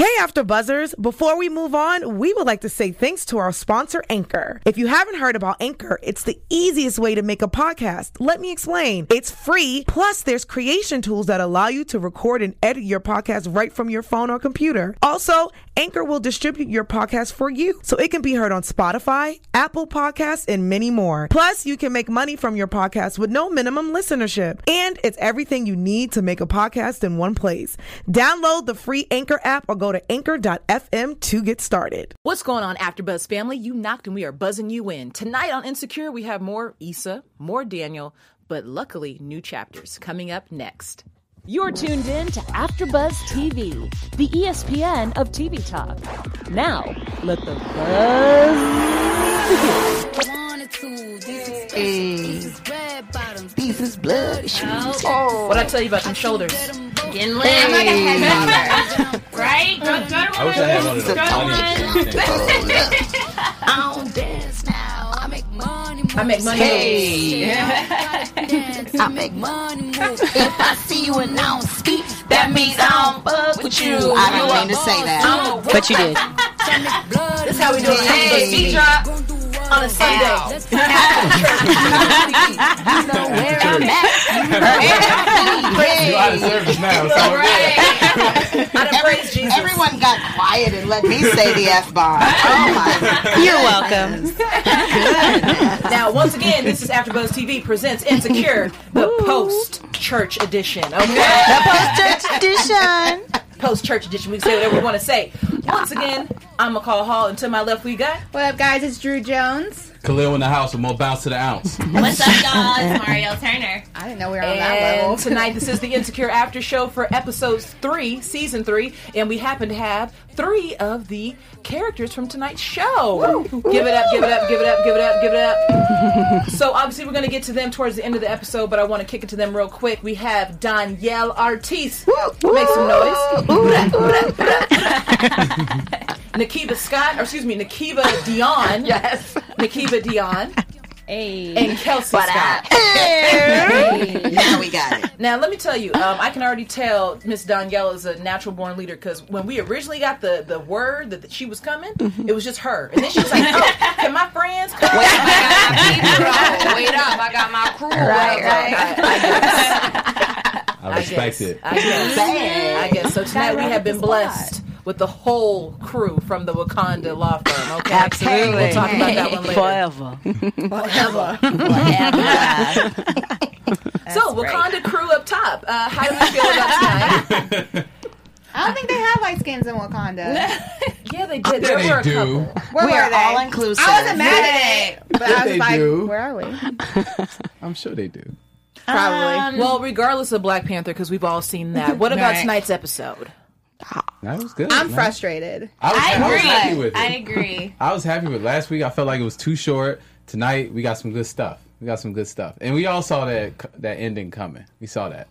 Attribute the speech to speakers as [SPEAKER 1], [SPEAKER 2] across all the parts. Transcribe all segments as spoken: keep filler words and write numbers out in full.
[SPEAKER 1] Hey, After Buzzers. Before we move on, we would like to say thanks to our sponsor, Anchor. If you haven't heard about Anchor, it's the easiest way to make a podcast. Let me explain. It's free, plus there's creation tools that allow you to record and edit your podcast right from your phone or computer. Also, Anchor will distribute your podcast for you, so it can be heard on Spotify, Apple Podcasts, and many more. Plus, you can make money from your podcast with no minimum listenership. And it's everything you need to make a podcast in one place. Download the free Anchor app or go to anchor dot f m to get started.
[SPEAKER 2] What's going on, AfterBuzz family? You knocked and we are buzzing you in. Tonight on Insecure, we have more Issa, more Daniel, but luckily new chapters coming up next.
[SPEAKER 3] You're tuned in to AfterBuzz T V, the E S P N of T V talk. Now, let the buzz begin.
[SPEAKER 4] Hey, these is blood shoes.
[SPEAKER 2] Oh. What'd I tell you about them shoulders?
[SPEAKER 5] Getting lit. I'm like a head right? Go, go to one.
[SPEAKER 6] I wish I had one of those.
[SPEAKER 4] I don't dance now. I make money move.
[SPEAKER 2] I make money
[SPEAKER 4] hey. I make money move. If I see you and I don't speak, that means I don't fuck with you. I didn't mean to say that.
[SPEAKER 2] But you did. That's how we do it. Hey. Beat drop on a Sunday.
[SPEAKER 4] You know where I'm at.
[SPEAKER 6] You out of service now. So
[SPEAKER 4] Every, everyone got quiet and let me say the F bomb. Oh my!
[SPEAKER 2] You're welcome. Now, once again, this is AfterBuzz T V presents Insecure, the post-church edition. Okay,
[SPEAKER 4] the post-church edition.
[SPEAKER 2] Post-church edition. We can say whatever we want to say. Once again, I'm McCall Hall, and to my left we got.
[SPEAKER 5] What up, guys? It's Drew Jones.
[SPEAKER 6] Khalil in the house with more bounce to the ounce.
[SPEAKER 5] What's up, y'all? It's Mario Turner. I didn't know we were on
[SPEAKER 2] and
[SPEAKER 5] that level.
[SPEAKER 2] Tonight, this is the Insecure After Show for episodes three, season three, and we happen to have three of the characters from tonight's show. Woo. Give it up, give it up, give it up, give it up, give it up. So obviously, we're going to get to them towards the end of the episode, but I want to kick it to them real quick. We have Danielle Artis. Make some noise. Nakiba Scott, or excuse me, Nakiba Dion.
[SPEAKER 4] Yes.
[SPEAKER 2] Nakiba Dion.
[SPEAKER 5] Hey.
[SPEAKER 2] And Kelsey
[SPEAKER 4] but
[SPEAKER 2] Scott.
[SPEAKER 4] Hey. Now we got it.
[SPEAKER 2] Now, let me tell you, um, I can already tell Miss Danielle is a natural-born leader, because when we originally got the, the word that, that she was coming, mm-hmm. it was just her. And then she was like, oh, can my friends come?
[SPEAKER 5] Wait up, I got my people. Wait up, I got my crew.
[SPEAKER 4] Right, right.
[SPEAKER 2] I, I,
[SPEAKER 6] I respect
[SPEAKER 2] I
[SPEAKER 6] it.
[SPEAKER 2] I guess. I guess. So tonight we have been blessed with the whole crew from the Wakanda law firm. Okay,
[SPEAKER 4] absolutely.
[SPEAKER 2] We'll talk about that one later.
[SPEAKER 4] Forever.
[SPEAKER 2] Forever.
[SPEAKER 4] Forever.
[SPEAKER 2] So Wakanda crew up top. Uh, how do we feel about tonight?
[SPEAKER 5] I don't think they have light skins in Wakanda.
[SPEAKER 2] Yeah, they did.
[SPEAKER 6] Yeah,
[SPEAKER 2] There
[SPEAKER 6] they
[SPEAKER 2] were a
[SPEAKER 6] do.
[SPEAKER 2] couple.
[SPEAKER 5] Where
[SPEAKER 4] we
[SPEAKER 5] were
[SPEAKER 4] are
[SPEAKER 5] they?
[SPEAKER 4] all inclusive.
[SPEAKER 5] I wasn't mad at it, but
[SPEAKER 6] Yeah,
[SPEAKER 5] I was
[SPEAKER 6] they
[SPEAKER 5] like,
[SPEAKER 6] do.
[SPEAKER 5] where are we?
[SPEAKER 6] I'm sure they do.
[SPEAKER 5] Probably.
[SPEAKER 2] Um, well, regardless of Black Panther, because we've all seen that. What about
[SPEAKER 5] Right.
[SPEAKER 2] tonight's episode?
[SPEAKER 6] That was good.
[SPEAKER 5] I'm
[SPEAKER 6] man.
[SPEAKER 5] frustrated.
[SPEAKER 6] I was,
[SPEAKER 7] I
[SPEAKER 6] I was
[SPEAKER 7] agree.
[SPEAKER 6] happy with it.
[SPEAKER 7] I agree.
[SPEAKER 6] I was happy with last week. I felt like it was too short. Tonight we got some good stuff. We got some good stuff, and we all saw that that ending coming. We saw that.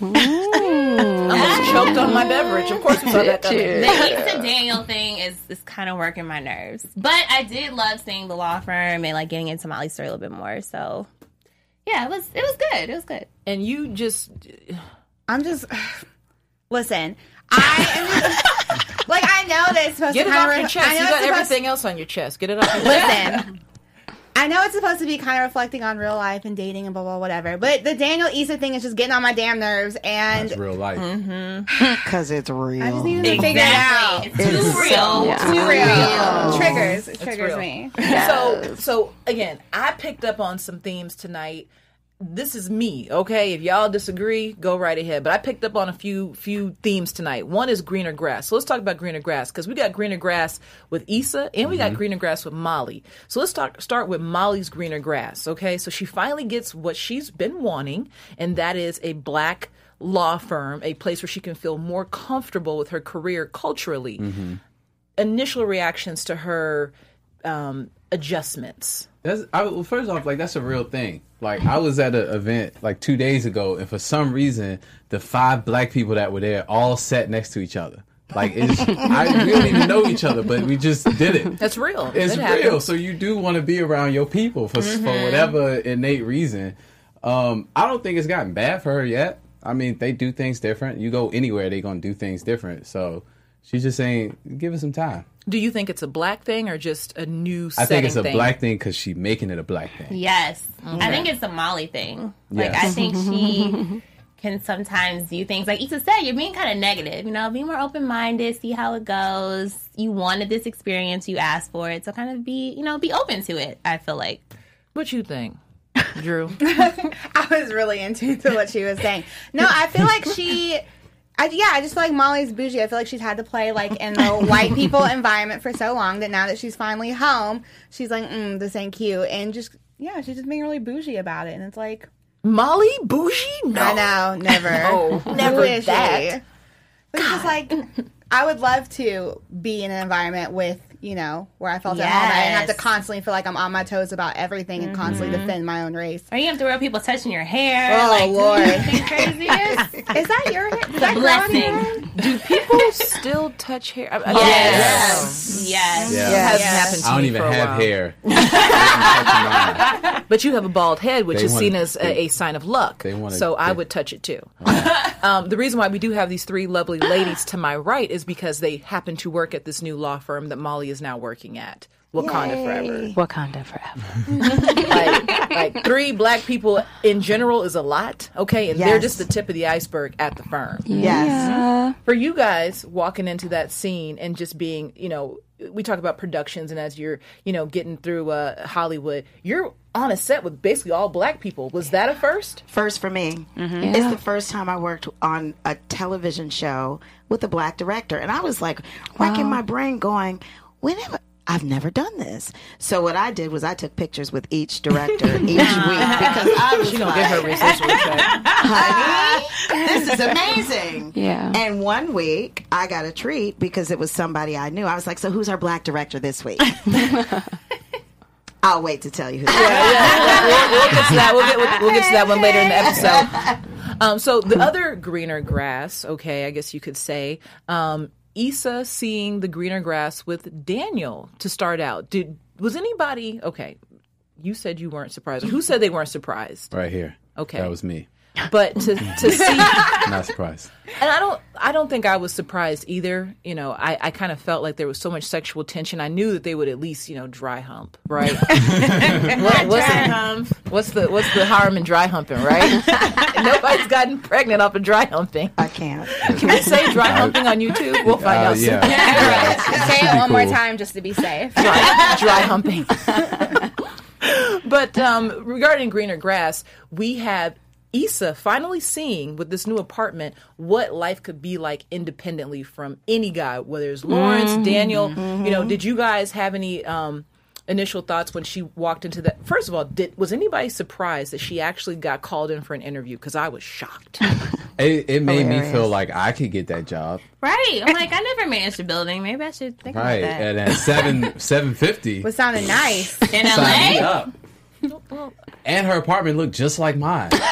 [SPEAKER 2] I almost choked on my beverage. Of course, we saw that coming.
[SPEAKER 7] The Issa Daniel thing is, is kind of working my nerves. But I did love seeing the law firm and like getting into Molly's story a little bit more. So yeah, it was it was good. It was good.
[SPEAKER 2] And you just
[SPEAKER 5] I'm just listen. I am just, like I know that it's supposed
[SPEAKER 2] get
[SPEAKER 5] to
[SPEAKER 2] it
[SPEAKER 5] kind
[SPEAKER 2] off
[SPEAKER 5] of
[SPEAKER 2] your chest.
[SPEAKER 5] I know
[SPEAKER 2] You
[SPEAKER 5] it's
[SPEAKER 2] got
[SPEAKER 5] supposed-
[SPEAKER 2] everything else on your chest. Get it off your chest.
[SPEAKER 5] Listen, I know it's supposed to be kind of reflecting on real life and dating and blah blah whatever, but the Daniel Issa thing is just getting on my damn nerves, and
[SPEAKER 6] That's real life.
[SPEAKER 4] Because it's real.
[SPEAKER 5] I just need to figure it out.
[SPEAKER 7] It's too
[SPEAKER 4] It's
[SPEAKER 7] real.
[SPEAKER 4] so
[SPEAKER 5] It's too real.
[SPEAKER 4] real.
[SPEAKER 5] Triggers. It
[SPEAKER 2] It's
[SPEAKER 5] triggers
[SPEAKER 2] real.
[SPEAKER 5] me.
[SPEAKER 2] So, so again, I picked up on some themes tonight. This is me, okay? If y'all disagree, go right ahead. But I picked up on a few few themes tonight. One is greener grass. So let's talk about greener grass, because we got greener grass with Issa and we got greener grass with Molly. So let's talk, start with Molly's greener grass, okay? So she finally gets what she's been wanting, and that is a black law firm, a place where she can feel more comfortable with her career culturally. Mm-hmm. Initial reactions to her um, adjustments.
[SPEAKER 6] That's I, well, first off, like that's a real thing. Like I was at an event like two days ago, and for some reason, the five black people that were there all sat next to each other. Like it's, I, we don't even know each other, but we just did it.
[SPEAKER 2] That's real.
[SPEAKER 6] It's
[SPEAKER 2] It
[SPEAKER 6] real.
[SPEAKER 2] happens.
[SPEAKER 6] So you do want to be around your people for
[SPEAKER 2] Mm-hmm.
[SPEAKER 6] for whatever innate reason. Um, I don't think it's gotten bad for her yet. I mean, they do things different. You go anywhere, they're gonna do things different. So She's just saying, give it some time.
[SPEAKER 2] Do you think it's a black thing or just a new
[SPEAKER 6] I
[SPEAKER 2] setting
[SPEAKER 6] think it's a
[SPEAKER 2] thing?
[SPEAKER 6] black thing because she's making it a black thing.
[SPEAKER 7] Yes. I think it's a Molly thing. Like,
[SPEAKER 6] Yes.
[SPEAKER 7] I think she can sometimes do things, like Issa said, you're being kind of negative, you know, be more open-minded, see how it goes. You wanted this experience, you asked for it, so kind of be, you know, be open to it, I feel like.
[SPEAKER 2] What you think, Drew?
[SPEAKER 5] I was really into to what she was saying. No, I feel like she... I, yeah, I just feel like Molly's bougie. I feel like she's had to play like in the white people environment for so long that now that she's finally home, she's like, mm, this ain't cute. And just, yeah, she's just being really bougie about it. And it's like...
[SPEAKER 2] Molly bougie? No.
[SPEAKER 5] I know, never.
[SPEAKER 2] No, never
[SPEAKER 5] Who is
[SPEAKER 2] that.
[SPEAKER 5] she? But it's just like, I would love to be in an environment with, you know, where I felt at home. I didn't have to
[SPEAKER 7] Yes.
[SPEAKER 5] constantly feel like I'm on my toes about everything and constantly defend my own race.
[SPEAKER 7] Or you have to worry about people touching your hair.
[SPEAKER 5] Oh,
[SPEAKER 7] like,
[SPEAKER 5] Lord.
[SPEAKER 7] anything crazy is
[SPEAKER 5] Is that your hair? Is
[SPEAKER 7] a
[SPEAKER 5] that your own hair?
[SPEAKER 7] blessing.
[SPEAKER 2] Do people still touch hair? I, I
[SPEAKER 7] Yes. Yes.
[SPEAKER 6] Yeah.
[SPEAKER 2] It hasn't
[SPEAKER 5] Yes.
[SPEAKER 2] happened to
[SPEAKER 6] I don't
[SPEAKER 2] me
[SPEAKER 6] even
[SPEAKER 2] for a
[SPEAKER 6] have
[SPEAKER 2] while.
[SPEAKER 6] hair. They don't touch mine.
[SPEAKER 2] But you have a bald head, which
[SPEAKER 6] They
[SPEAKER 2] is
[SPEAKER 6] wanna-
[SPEAKER 2] seen as a,
[SPEAKER 6] they-
[SPEAKER 2] a sign of luck.
[SPEAKER 6] they wanna-
[SPEAKER 2] so I
[SPEAKER 6] they-
[SPEAKER 2] would touch it too. um, the reason why we do have these three lovely ladies to my right is because they happen to work at this new law firm that Molly is now working at. Wakanda Forever.
[SPEAKER 8] Wakanda forever.
[SPEAKER 2] Like, like three black people in general is a lot, okay? And they're
[SPEAKER 9] Yes.
[SPEAKER 2] just the tip of the iceberg at the firm.
[SPEAKER 9] Yes.
[SPEAKER 2] For you guys walking into that scene and just being, you know, we talk about productions, and as you're, you know, getting through uh, Hollywood, you're on a set with basically all black people. Was that a first?
[SPEAKER 9] First for me.
[SPEAKER 8] Mm-hmm.
[SPEAKER 9] It's the first time I worked on a television show with a black director. And I was like racking my brain going, when have I- I've never done this. So what I did was I took pictures with each director each week because I was
[SPEAKER 2] She gonna
[SPEAKER 9] like,
[SPEAKER 2] get her residual check.
[SPEAKER 9] honey, this is amazing.
[SPEAKER 8] Yeah.
[SPEAKER 9] And one week I got a treat because it was somebody I knew. I was like, so who's our black director this week? I'll wait to tell you who.
[SPEAKER 2] We'll, we'll get to that. We'll get, we'll, we'll get to that one later in the episode. Um, so the other greener grass, okay, I guess you could say, um, Issa seeing the greener grass with Daniel to start out. Did was anybody okay? You said you weren't surprised. Who said they weren't surprised?
[SPEAKER 6] Right here.
[SPEAKER 2] Okay.
[SPEAKER 6] That was me.
[SPEAKER 2] But to to see,
[SPEAKER 6] Not surprised.
[SPEAKER 2] and I don't I don't think I was surprised either. You know, I, I kind of felt like there was so much sexual tension. I knew that they would at least, you know, dry hump, right? what, what's,
[SPEAKER 7] Dry
[SPEAKER 2] the,
[SPEAKER 7] hump.
[SPEAKER 2] what's the what's the harm in dry humping, right? Nobody's gotten pregnant off of dry humping.
[SPEAKER 9] I can't.
[SPEAKER 2] Can we say dry humping on YouTube? We'll find
[SPEAKER 6] Uh,
[SPEAKER 2] out soon.
[SPEAKER 6] yeah. yeah it's- it
[SPEAKER 5] Say
[SPEAKER 6] should
[SPEAKER 5] it
[SPEAKER 6] be
[SPEAKER 5] one more
[SPEAKER 6] cool.
[SPEAKER 5] time just to be safe.
[SPEAKER 2] dry, dry humping. But um, regarding greener grass, we have Issa finally seeing with this new apartment what life could be like independently from any guy, whether it's Lawrence, Daniel. You know, did you guys have any um, initial thoughts when she walked into that? First of all, did was anybody surprised that she actually got called in for an interview? Because I was shocked.
[SPEAKER 6] It, it made me
[SPEAKER 9] Hilarious.
[SPEAKER 6] feel like I could get that job.
[SPEAKER 7] Right. I'm like, I never managed a building. Maybe I should think
[SPEAKER 6] Right.
[SPEAKER 7] about that.
[SPEAKER 6] And at seven seven fifty.
[SPEAKER 5] What sounded nice.
[SPEAKER 7] In L
[SPEAKER 6] Sign me
[SPEAKER 7] A?
[SPEAKER 6] up. And her apartment looked just like mine. Done.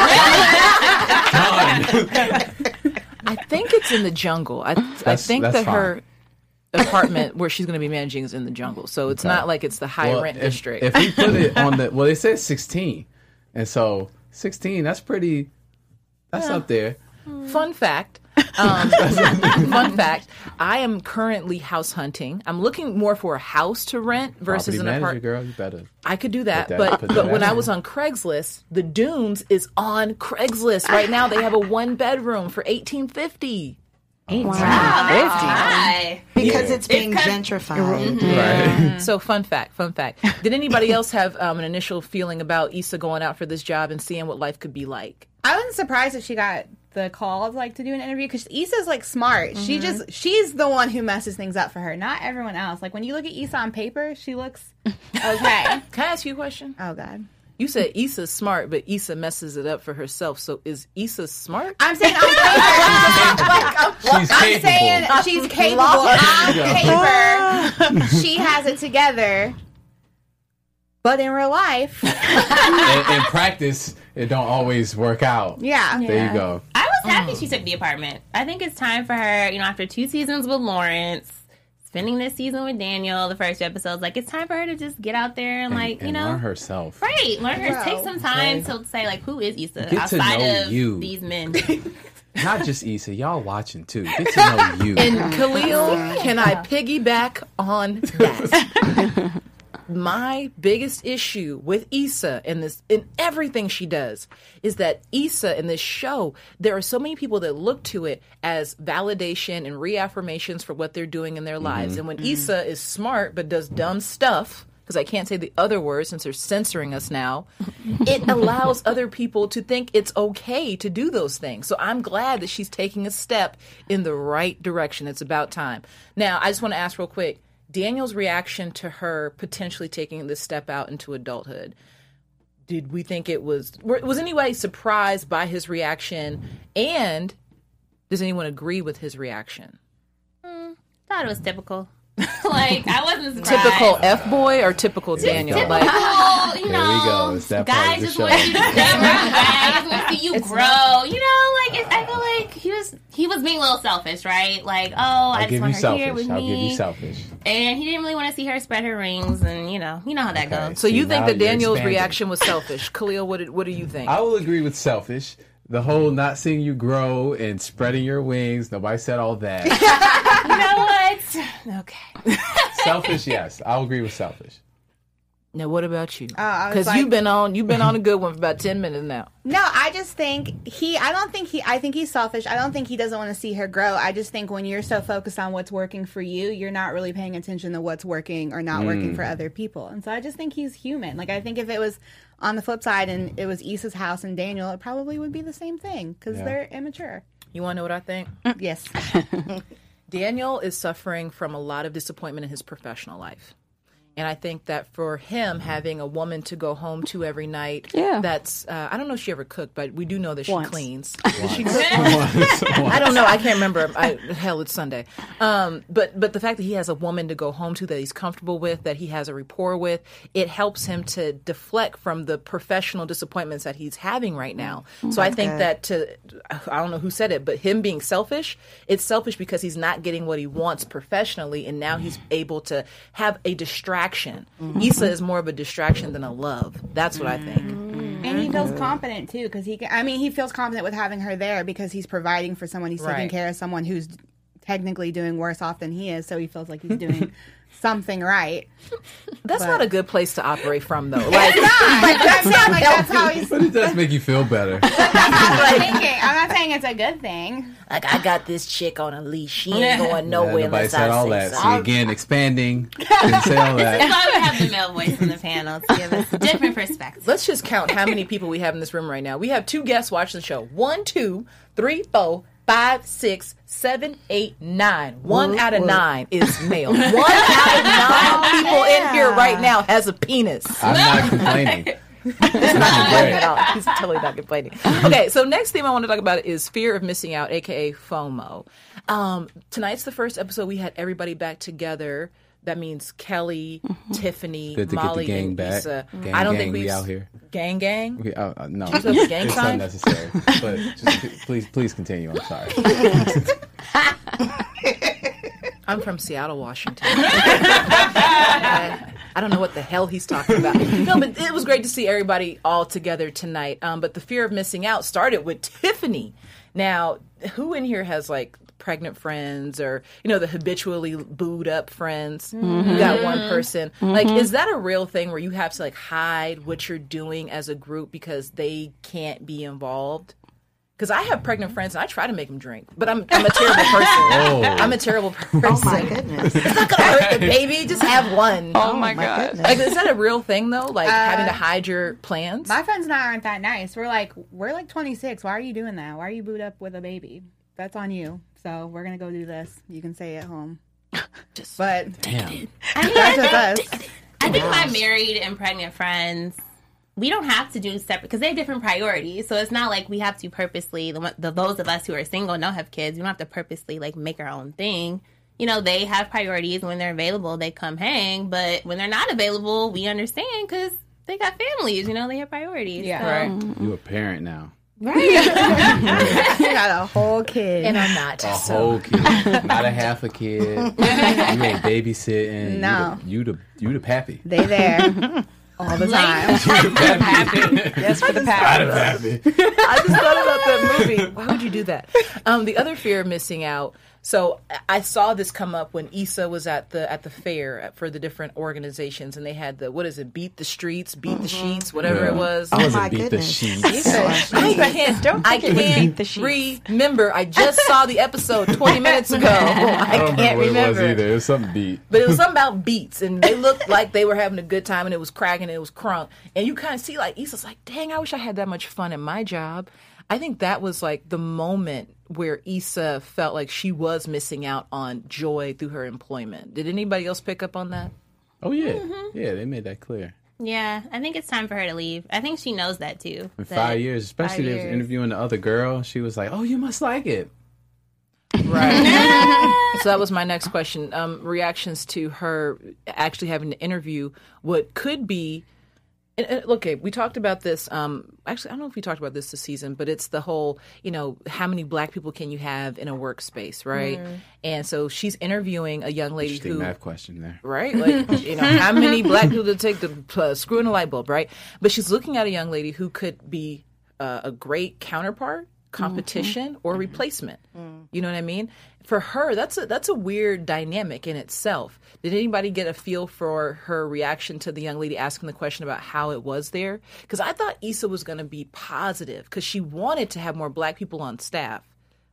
[SPEAKER 2] I think it's in the jungle. I, I
[SPEAKER 6] That's-
[SPEAKER 2] think
[SPEAKER 6] that's
[SPEAKER 2] that
[SPEAKER 6] fine.
[SPEAKER 2] her apartment where she's going to be managing is in the jungle. So it's
[SPEAKER 6] Okay.
[SPEAKER 2] not like it's the high
[SPEAKER 6] Well,
[SPEAKER 2] rent
[SPEAKER 6] if,
[SPEAKER 2] district.
[SPEAKER 6] If we put it on the well, they said sixteen, and so sixteen. That's pretty. That's up there.
[SPEAKER 2] Fun fact. Um, fun fact. I am currently house hunting. I'm looking more for a house to rent versus
[SPEAKER 6] Property
[SPEAKER 2] an
[SPEAKER 6] manager,
[SPEAKER 2] apartment.
[SPEAKER 6] girl, you better.
[SPEAKER 2] I could do that,
[SPEAKER 6] Put that-
[SPEAKER 2] but
[SPEAKER 6] put
[SPEAKER 2] but
[SPEAKER 6] that
[SPEAKER 2] when
[SPEAKER 6] out
[SPEAKER 2] I was on Craigslist, the Dunes is on Craigslist right now. They have a one bedroom for eighteen fifty.
[SPEAKER 7] Wow, that's high.
[SPEAKER 9] Because it's being
[SPEAKER 7] It's 'cause-
[SPEAKER 9] gentrified.
[SPEAKER 6] Right.
[SPEAKER 2] So fun fact, fun fact. Did anybody else have um, an initial feeling about Issa going out for this job and seeing what life could be like?
[SPEAKER 5] I wasn't surprised if she got the call like to do an interview because Issa's like smart. She just she's the one who messes things up for her, not everyone else. Like when you look at Issa on paper, she looks okay.
[SPEAKER 2] Can I ask you a question?
[SPEAKER 5] Oh God.
[SPEAKER 2] You said Issa's smart, but Issa messes it up for herself. So is Issa smart?
[SPEAKER 5] I'm saying on paper. like, I'm,
[SPEAKER 6] She's
[SPEAKER 5] I'm
[SPEAKER 6] capable.
[SPEAKER 5] saying she's capable. On paper, she has it together. But in real life,
[SPEAKER 6] in, in practice, it don't always work out.
[SPEAKER 5] yeah.
[SPEAKER 6] There you go.
[SPEAKER 7] I was happy she took the apartment. I think it's time for her, you know, after two seasons with Lawrence, spending this season with Daniel, the first episode's like, it's time for her to just get out there and,
[SPEAKER 6] And,
[SPEAKER 7] like,
[SPEAKER 6] and
[SPEAKER 7] you know.
[SPEAKER 6] learn herself.
[SPEAKER 7] Right, learn her.
[SPEAKER 5] Bro,
[SPEAKER 7] Take some time to say, like, who is Issa
[SPEAKER 6] Get to
[SPEAKER 7] outside
[SPEAKER 6] know
[SPEAKER 7] of
[SPEAKER 6] you.
[SPEAKER 7] these men?
[SPEAKER 6] not just Issa, y'all watching too. Get to know you.
[SPEAKER 2] And Khalil, can I piggyback on that? My biggest issue with Issa in this, in everything she does, is that Issa in this show, there are so many people that look to it as validation and reaffirmations for what they're doing in their lives. And when mm-hmm. Issa is smart but does dumb stuff, because I can't say the other words since they're censoring us now, it allows other people to think it's okay to do those things. So I'm glad that she's taking a step in the right direction. It's about time. Now, I just want to ask real quick, Daniel's reaction to her potentially taking this step out into adulthood. Did we think it was, was anybody surprised by his reaction? And does anyone agree with his reaction?
[SPEAKER 7] Mm, thought it was typical. Like, I wasn't surprised.
[SPEAKER 2] Typical F-boy or typical Daniel?
[SPEAKER 7] Typical,
[SPEAKER 2] like,
[SPEAKER 7] you know,
[SPEAKER 6] there we go. It's that
[SPEAKER 7] guys just want you to stay around. Guys want to see you grow. You know, like, it's, I feel like he was he was being a little selfish, right? Like, oh,
[SPEAKER 6] I'll
[SPEAKER 7] I just want her
[SPEAKER 6] selfish.
[SPEAKER 7] here with
[SPEAKER 6] I'll
[SPEAKER 7] me.
[SPEAKER 6] give you selfish.
[SPEAKER 7] And he didn't really want to see her spread her rings, and, you know, you know how that
[SPEAKER 6] Okay.
[SPEAKER 7] goes.
[SPEAKER 2] so you
[SPEAKER 6] See,
[SPEAKER 2] think
[SPEAKER 6] now
[SPEAKER 2] that
[SPEAKER 6] you're
[SPEAKER 2] Daniel's
[SPEAKER 6] expanding.
[SPEAKER 2] reaction was selfish? Khalil, what, did, what do you think?
[SPEAKER 6] I will agree with selfish. The whole not seeing you grow and spreading your wings. Nobody said all that.
[SPEAKER 7] You know what? Okay.
[SPEAKER 6] Selfish, yes. I'll agree with selfish.
[SPEAKER 2] Now, what about you?
[SPEAKER 5] Oh, I was
[SPEAKER 2] Because
[SPEAKER 5] like-
[SPEAKER 2] you've been on, you've been on a good one for about ten minutes now.
[SPEAKER 5] No, I just think he, I don't think he, I think he's selfish. I don't think he doesn't want to see her grow. I just think when you're so focused on what's working for you, you're not really paying attention to what's working or not working for other people. And so I just think he's human. Like, I think if it was on the flip side and it was Issa's house and Daniel, it probably would be the same thing because
[SPEAKER 6] Yeah.
[SPEAKER 5] they're immature.
[SPEAKER 2] You want to know what I think?
[SPEAKER 5] Yes.
[SPEAKER 2] Daniel is suffering from a lot of disappointment in his professional life. And I think that for him, having a woman to go home to every night,
[SPEAKER 8] Yeah.
[SPEAKER 2] that's, uh, I don't know if she ever cooked, but we do know that she
[SPEAKER 8] Once.
[SPEAKER 2] cleans. Does she cook? I don't know. I can't remember. I, hell, it's Sunday. Um, but but the fact that he has a woman to go home to that he's comfortable with, that he has a rapport with, it helps him to deflect from the professional disappointments that he's having right now. So I think
[SPEAKER 9] good.
[SPEAKER 2] that to, I don't know who said it, but him being selfish, it's selfish because he's not getting what he wants professionally, and now he's able to have a distraction. Issa is more of a distraction than a love. That's what I think.
[SPEAKER 5] And he feels confident too, because he. Can, I mean, he feels confident with having her there because he's providing for someone. He's taking
[SPEAKER 2] Right.
[SPEAKER 5] care of someone who's technically doing worse off than he is. So he feels like he's doing something right.
[SPEAKER 2] That's
[SPEAKER 5] But-
[SPEAKER 2] not a good place to operate from, though. Like,
[SPEAKER 5] Like, that's not like that's how he's.
[SPEAKER 6] But it does make you feel better.
[SPEAKER 5] I'm thinking. I'm not saying it's a good thing.
[SPEAKER 2] like I got this chick on a leash. She ain't going nowhere
[SPEAKER 6] Yeah, nobody
[SPEAKER 2] unless
[SPEAKER 6] said
[SPEAKER 2] I
[SPEAKER 6] all
[SPEAKER 2] say
[SPEAKER 6] that.
[SPEAKER 2] so.
[SPEAKER 6] See, again, expanding. Didn't say all
[SPEAKER 7] That's
[SPEAKER 6] that.
[SPEAKER 7] why we have the male voice in the panel to give us different perspectives.
[SPEAKER 2] Let's just count how many people we have in this room right now. We have two guests watching the show. One, two, three, four, five, six, seven, eight, nine. One out of nine is male. One out of nine people in here right now has a penis.
[SPEAKER 6] I'm not complaining.
[SPEAKER 2] He's not complaining at all. He's totally not complaining. Okay, so next theme I want to talk about is fear of missing out, aka FOMO. Um, tonight's the first episode we had everybody back together. That means Kelly, Tiffany,
[SPEAKER 6] Good to get the
[SPEAKER 2] Molly,
[SPEAKER 6] gang
[SPEAKER 2] and
[SPEAKER 6] back.
[SPEAKER 2] Issa.
[SPEAKER 6] Gang,
[SPEAKER 2] I don't
[SPEAKER 6] gang,
[SPEAKER 2] think
[SPEAKER 6] we
[SPEAKER 2] we've
[SPEAKER 6] out here.
[SPEAKER 2] gang gang.
[SPEAKER 6] Okay, uh, uh, no,
[SPEAKER 2] Is that the gang
[SPEAKER 6] it's
[SPEAKER 2] sign?
[SPEAKER 6] unnecessary. But just, please, please continue. I'm sorry.
[SPEAKER 2] I'm from Seattle, Washington. I, I don't know what the hell he's talking about. No, but it was great to see everybody all together tonight. Um, but the fear of missing out started with Tiffany. Now, who in here has like pregnant friends or, you know, the habitually booed up friends? You got one person. Like, is that a real thing where you have to like hide what you're doing as a group because they can't be involved? Because I have pregnant friends and I try to make them drink, but I'm, I'm a terrible person.
[SPEAKER 6] Oh.
[SPEAKER 2] I'm a terrible person.
[SPEAKER 9] Oh my goodness.
[SPEAKER 2] It's not gonna hurt the baby. Just have one.
[SPEAKER 8] Oh my
[SPEAKER 9] my
[SPEAKER 8] god.
[SPEAKER 9] goodness.
[SPEAKER 2] Like, is that a real thing though? Like having to hide your plans?
[SPEAKER 5] My friends and I aren't that nice. We're like, we're like twenty-six. Why are you doing that? Why are you booed up with a baby? That's on you. So we're gonna go do this. You can stay at home.
[SPEAKER 2] Just
[SPEAKER 5] But
[SPEAKER 6] Damn.
[SPEAKER 7] I mean,
[SPEAKER 5] that's
[SPEAKER 7] I
[SPEAKER 5] with
[SPEAKER 7] think,
[SPEAKER 5] us.
[SPEAKER 7] I think my married and pregnant friends, we don't have to do separate because they have different priorities. So it's not like we have to purposely, the, the those of us who are single and don't have kids, we don't have to purposely like make our own thing. You know, they have priorities. When they're available, they come hang. But when they're not available, we understand because they got families. You know, they have priorities.
[SPEAKER 5] Yeah.
[SPEAKER 7] So-
[SPEAKER 2] right.
[SPEAKER 6] You a parent now.
[SPEAKER 5] You got a whole kid.
[SPEAKER 2] And I'm not.
[SPEAKER 6] A
[SPEAKER 2] so.
[SPEAKER 6] whole kid, not a half a kid. You ain't babysitting.
[SPEAKER 5] No.
[SPEAKER 6] You the you the, you the pappy.
[SPEAKER 5] They there. all the time.
[SPEAKER 2] Yes, for the past. I just thought about that movie. Why would you do that? Um, the other fear of missing out. So I saw this come up when Issa was at the at the fair for the different organizations, and they had the what is it? Beat the streets, beat mm-hmm. the sheets, whatever
[SPEAKER 6] yeah.
[SPEAKER 2] it was.
[SPEAKER 6] I wasn't
[SPEAKER 9] oh
[SPEAKER 6] beat
[SPEAKER 9] goodness.
[SPEAKER 6] the sheets.
[SPEAKER 2] I can't. Don't I can't the remember. I just saw the episode twenty minutes ago. I,
[SPEAKER 6] I don't
[SPEAKER 2] can't
[SPEAKER 6] remember. What
[SPEAKER 2] remember.
[SPEAKER 6] it was either. It was something beat,
[SPEAKER 2] but it was something about beats, and they looked like they were having a good time, and it was cracking, and it was crunk, and you kind of see like Issa's like, dang, I wish I had that much fun in my job. I think that was like the moment where Issa felt like she was missing out on joy through her employment. Did anybody else pick up on that?
[SPEAKER 6] Oh, yeah.
[SPEAKER 7] Mm-hmm.
[SPEAKER 6] Yeah, they made that clear.
[SPEAKER 7] Yeah, I think it's time for her to leave. I think she knows that, too.
[SPEAKER 6] In
[SPEAKER 7] that
[SPEAKER 6] five years, especially
[SPEAKER 7] five
[SPEAKER 6] they was
[SPEAKER 7] years.
[SPEAKER 6] interviewing the other girl. She was like, oh, you must like it.
[SPEAKER 2] Right. So that was my next question. Um, reactions to her actually having to interview what could be... And, and, okay, we talked about this. Um, actually, I don't know if we talked about this this season, but it's the whole, you know, how many black people can you have in a workspace, right? Mm. And so she's interviewing a young lady
[SPEAKER 6] Interesting
[SPEAKER 2] who,
[SPEAKER 6] math question there,
[SPEAKER 2] right? Like, you know, how many black people to take to uh, screw in a light bulb, right? But she's looking at a young lady who could be uh, a great counterpart, competition, mm-hmm. or replacement. Mm. You know what I mean? For her, that's a that's a weird dynamic in itself. Did anybody get a feel for her reaction to the young lady asking the question about how it was there? Because I thought Issa was going to be positive because she wanted to have more black people on staff.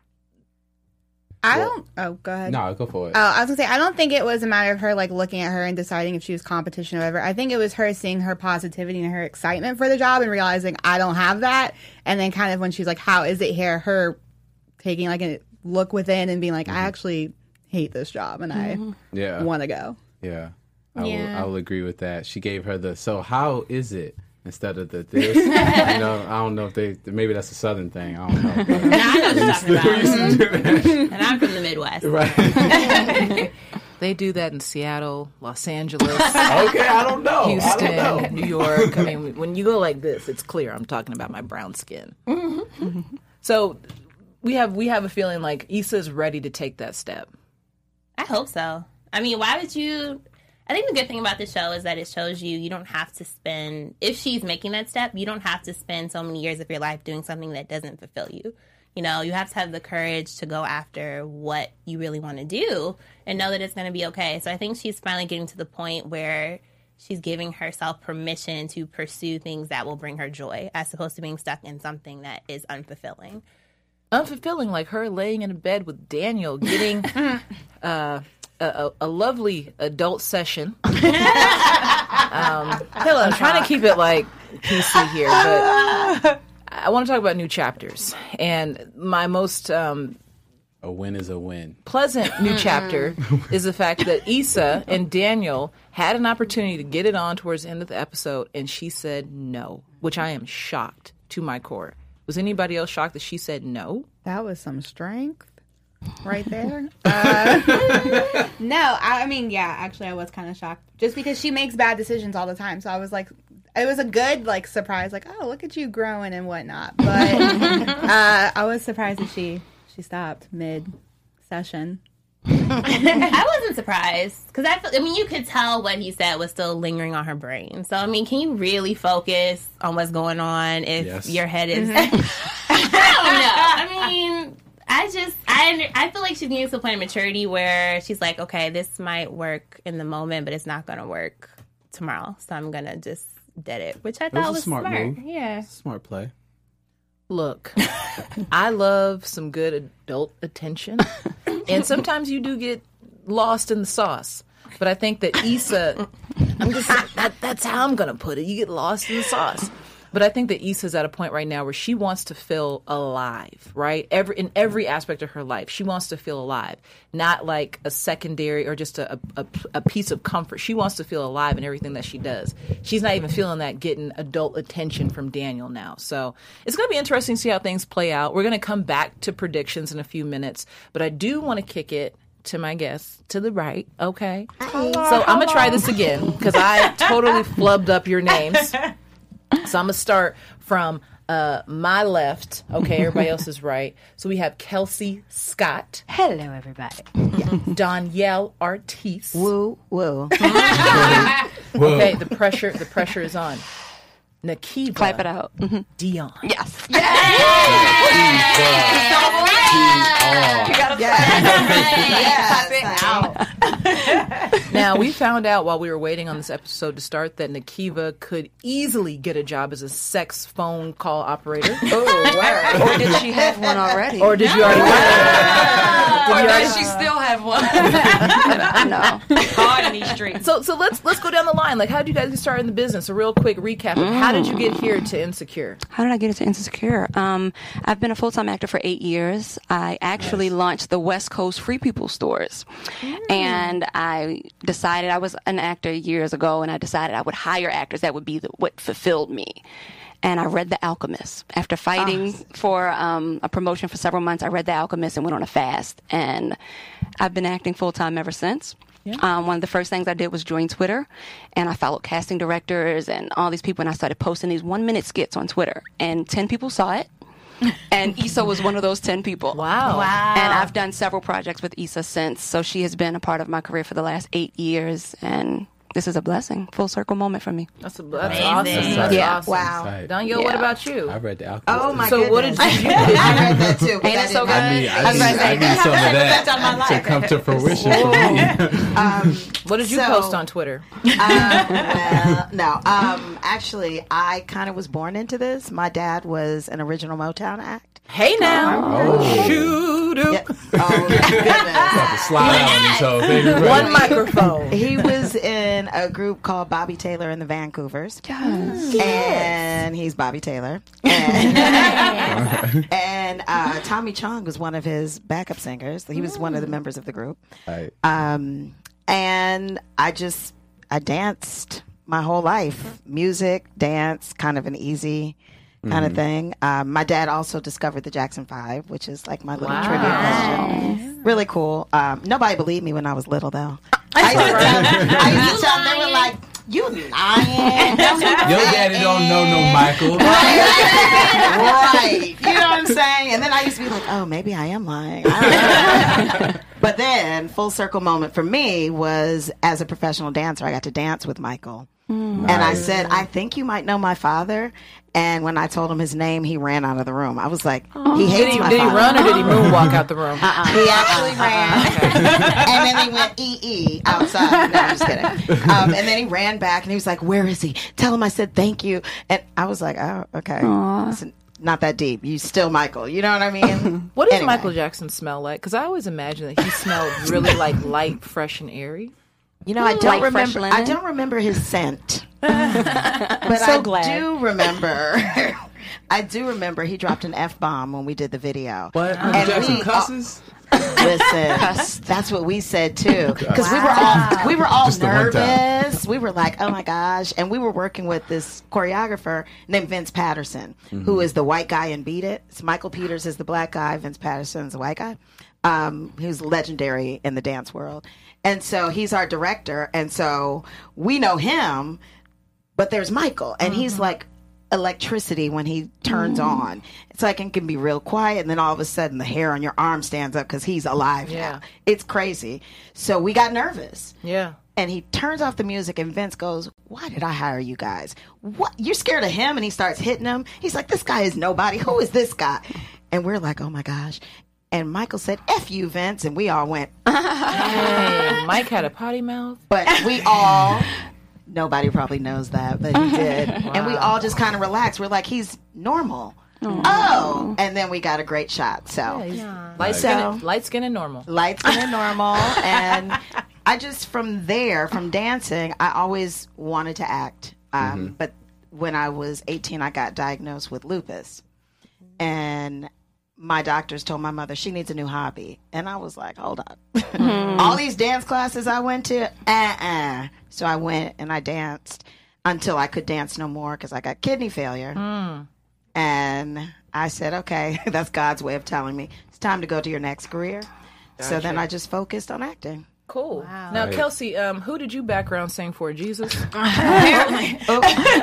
[SPEAKER 5] I don't. Oh, go ahead.
[SPEAKER 6] No, go for it.
[SPEAKER 5] Oh, I was gonna say I don't think it was a matter of her like looking at her and deciding if she was competition or whatever. I think it was her seeing her positivity and her excitement for the job and realizing I don't have that. And then kind of when she's like, "How is it here?" Her taking like a look within and being like, mm-hmm. "I actually hate this job and
[SPEAKER 7] mm-hmm.
[SPEAKER 5] I
[SPEAKER 6] yeah.
[SPEAKER 5] want to go."
[SPEAKER 6] Yeah, I
[SPEAKER 7] yeah.
[SPEAKER 6] will. I will agree with that. She gave her the so how is it instead of the this. You know, I don't know if they maybe that's a Southern thing. I don't know. But,
[SPEAKER 7] no, I know what you're talking about. And I'm from the Midwest,
[SPEAKER 6] right?
[SPEAKER 2] They do that in Seattle, Los Angeles.
[SPEAKER 6] Okay, I don't know.
[SPEAKER 2] Houston,
[SPEAKER 6] I don't know.
[SPEAKER 2] New York. I mean, when you go like this, it's clear. I'm talking about my brown skin. Mm-hmm. So we have we have a feeling like Issa's ready to take that step.
[SPEAKER 7] I hope so. I mean, why would you? I think the good thing about this show is that it shows you you don't have to spend, if she's making that step, you don't have to spend so many years of your life doing something that doesn't fulfill you. You know, you have to have the courage to go after what you really want to do and know that it's going to be okay. So I think she's finally getting to the point where she's giving herself permission to pursue things that will bring her joy as opposed to being stuck in something that is unfulfilling.
[SPEAKER 2] Unfulfilling, like her laying in a bed with Daniel, getting uh, a, a lovely adult session. um, I'm trying to keep it like P C here, but I want to talk about new chapters. And my most um,
[SPEAKER 6] a win is a win.
[SPEAKER 2] pleasant new chapter is the fact that Issa and Daniel had an opportunity to get it on towards the end of the episode, and she said no, which I am shocked to my core. Was anybody else shocked that she said no?
[SPEAKER 5] That was some strength right there. uh, no, I, I mean, yeah, actually I was kind of shocked just because she makes bad decisions all the time. So I was like, it was a good like surprise, like, oh, look at you growing and whatnot. But uh, I was surprised that she she stopped mid session.
[SPEAKER 7] I wasn't surprised because I, I mean, you could tell what he said was still lingering on her brain. So, I mean, can you really focus on what's going on if
[SPEAKER 6] Yes.
[SPEAKER 7] your head is? I don't know. I mean, I just I I feel like she's getting to a point of maturity where she's like, okay, this might work in the moment, but it's not going to work tomorrow. So I'm gonna just dead it, which I
[SPEAKER 6] It was
[SPEAKER 7] thought
[SPEAKER 6] a
[SPEAKER 7] was
[SPEAKER 6] smart
[SPEAKER 7] smart.
[SPEAKER 6] move.
[SPEAKER 7] Yeah.
[SPEAKER 6] Smart play.
[SPEAKER 2] Look, I love some good adult attention. And sometimes you do get lost in the sauce. But I think that Issa, I'm just that, that's how I'm going to put it. You get lost in the sauce. But I think that Issa's at a point right now where she wants to feel alive, right? Every in every aspect of her life, she wants to feel alive, not like a secondary or just a, a, a piece of comfort. She wants to feel alive in everything that she does. She's not even feeling that getting adult attention from Daniel now. So it's going to be interesting to see how things play out. We're going to come back to predictions in a few minutes, but I do want to kick it to my guest to the right, okay? Hello, so hello. I'm going to try this again because I totally flubbed up your names. So I'm going to start from uh, my left. Okay, everybody else is right. So we have Kelsey Scott.
[SPEAKER 8] Hello, everybody.
[SPEAKER 2] Yeah. Danielle Artis.
[SPEAKER 9] Woo, woo.
[SPEAKER 6] Whoa.
[SPEAKER 2] Okay, the pressure the pressure is on. Nakiva.
[SPEAKER 8] Clap it out. Mm-hmm.
[SPEAKER 2] Dion.
[SPEAKER 8] Yes.
[SPEAKER 6] You
[SPEAKER 9] gotta
[SPEAKER 5] Yes.
[SPEAKER 2] Now, we found out while we were waiting on this episode to start that Nakiva could easily get a job as a sex phone call operator.
[SPEAKER 5] Oh, wow.
[SPEAKER 8] Or did she have one already?
[SPEAKER 2] Or did you already
[SPEAKER 8] Or
[SPEAKER 2] Did you
[SPEAKER 8] does
[SPEAKER 2] already-
[SPEAKER 8] she still have one? No. Hard in these streets.
[SPEAKER 2] So, so let's let's go down the line. Like, how did you guys get started in the business? A real quick recap of how did you get here to Insecure?
[SPEAKER 8] How did I get into Insecure? Um, I've been a full-time actor for eight years. I actually launched the West Coast Free People stores. And I decided, I was an actor years ago, and I decided I would hire actors. That would be the, what fulfilled me. And I read The Alchemist. After fighting oh. for um, a promotion for several months, I read The Alchemist and went on a fast. And I've been acting full-time ever since. Yeah. Um, one of the first things I did was join Twitter, and I followed casting directors and all these people, and I started posting these one-minute skits on Twitter. And ten people saw it, and Issa was one of those ten people.
[SPEAKER 2] Wow.
[SPEAKER 5] Wow.
[SPEAKER 8] And I've done several projects with Issa since, so she has been a part of my career for the last eight years, and this is a blessing, full circle moment for me.
[SPEAKER 2] That's, a, that's
[SPEAKER 7] Amazing.
[SPEAKER 2] awesome. That's
[SPEAKER 8] Yeah.
[SPEAKER 2] awesome.
[SPEAKER 5] Wow.
[SPEAKER 6] Right.
[SPEAKER 2] Danielle,
[SPEAKER 8] Yeah.
[SPEAKER 2] what about you?
[SPEAKER 6] I read the Alchemist.
[SPEAKER 5] Oh, my
[SPEAKER 2] So what
[SPEAKER 5] goodness.
[SPEAKER 2] did you-
[SPEAKER 5] I read that, too. but
[SPEAKER 8] Ain't
[SPEAKER 5] I
[SPEAKER 8] it so
[SPEAKER 5] did not-
[SPEAKER 6] I need, I
[SPEAKER 8] I was
[SPEAKER 6] need,
[SPEAKER 8] gonna say,
[SPEAKER 6] I need some of
[SPEAKER 8] effect on my
[SPEAKER 6] that
[SPEAKER 8] life.
[SPEAKER 6] to come to fruition for me.
[SPEAKER 9] Um,
[SPEAKER 2] What did you
[SPEAKER 9] So-
[SPEAKER 2] post on Twitter?
[SPEAKER 9] uh, well, no. Um, actually, I kind of was born into this. My dad was an original Motown act.
[SPEAKER 2] Hey now.
[SPEAKER 6] Oh.
[SPEAKER 2] Shoot.
[SPEAKER 9] Yeah. Oh, goodness.
[SPEAKER 6] Slide out on these whole thing.
[SPEAKER 2] One microphone.
[SPEAKER 9] He was in a group called Bobby Taylor and the Vancouvers.
[SPEAKER 8] Yes.
[SPEAKER 9] And he's Bobby Taylor. And, and uh, Tommy Chong was one of his backup singers. He was one of the members of the group.
[SPEAKER 6] Right.
[SPEAKER 9] Um, and I just, I danced my whole life. Music, dance, kind of an easy kind of thing. Um, my dad also discovered the Jackson Five, which is like my little
[SPEAKER 2] Wow.
[SPEAKER 9] trivia question. Really cool. Um, nobody believed me when I was little, though. I used to tell, I used to tell them, they were like, you lying.
[SPEAKER 6] Your daddy don't know no Michael.
[SPEAKER 9] Right. You know what I'm saying? And then I used to be like, oh, maybe I am lying. I don't know. But then, full circle moment for me was as a professional dancer, I got to dance with Michael. Mm. And I said, I think you might know my father. And when I told him his name, he ran out of the room. I was like, oh. he hates
[SPEAKER 2] Did he,
[SPEAKER 9] my
[SPEAKER 2] did he
[SPEAKER 9] father.
[SPEAKER 2] run or did he moonwalk out the room?
[SPEAKER 9] Uh-uh. He actually ran. And then he went ee-ee outside. No, I'm just kidding. Um, and then he ran back and he was like, where is he? Tell him I said thank you. And I was like, oh, okay. Listen, not that deep. You still Michael. You know what I mean?
[SPEAKER 2] What does
[SPEAKER 9] Anyway.
[SPEAKER 2] Michael Jackson smell like? Because I always imagine that he smelled really like light, fresh, and airy.
[SPEAKER 9] You know, I don't
[SPEAKER 8] Like fresh
[SPEAKER 9] remember.
[SPEAKER 8] linen?
[SPEAKER 9] I don't remember his scent, but
[SPEAKER 8] So
[SPEAKER 9] I
[SPEAKER 8] glad.
[SPEAKER 9] do remember. I do remember he dropped an F bomb when we did the video.
[SPEAKER 6] What?
[SPEAKER 9] And
[SPEAKER 6] Michael Jackson
[SPEAKER 9] we-
[SPEAKER 6] cusses?
[SPEAKER 9] Listen, that's what we said too, because we were all we were all
[SPEAKER 6] Just the one time.
[SPEAKER 9] nervous. We were like, "Oh my gosh!" And we were working with this choreographer named Vince Patterson,
[SPEAKER 6] Mm-hmm.
[SPEAKER 9] who is the white guy in Beat It. So Michael Peters is the black guy. Vince Patterson is the white guy. Um, who's legendary in the dance world, and so he's our director. And so we know him, but there's Michael, and he's like electricity when he turns on. It's like it can be real quiet, and then all of a sudden the hair on your arm stands up because he's alive
[SPEAKER 2] Yeah.
[SPEAKER 9] now. It's crazy. So we got nervous.
[SPEAKER 2] Yeah.
[SPEAKER 9] And he turns off the music, and Vince goes, why did I hire you guys? What? You're scared of him? And he starts hitting him. He's like, this guy is nobody. Who is this guy? And we're like, oh my gosh. And Michael said, F you, Vince. And we all went,
[SPEAKER 2] Hey, Mike had a potty mouth.
[SPEAKER 9] but we all, nobody probably knows that, but he did. And we all just kind of relaxed. We're like, he's normal. Oh. And then we got a great shot. So
[SPEAKER 2] Light skin, light skin and normal.
[SPEAKER 9] light skin and normal. And I just, from there, from dancing, I always wanted to act. Um, But when I was eighteen, I got diagnosed with lupus. And my doctors told my mother she needs a new hobby. And I was like, hold on. All these dance classes I went to, uh-uh. So I went and I danced until I could dance no more because I got kidney failure. And I said, okay, that's God's way of telling me it's time to go to your next career. So then I just focused on acting.
[SPEAKER 2] Cool. Now,
[SPEAKER 6] Right.
[SPEAKER 2] Kelsey, um, who did you background sing for? Jesus? Because,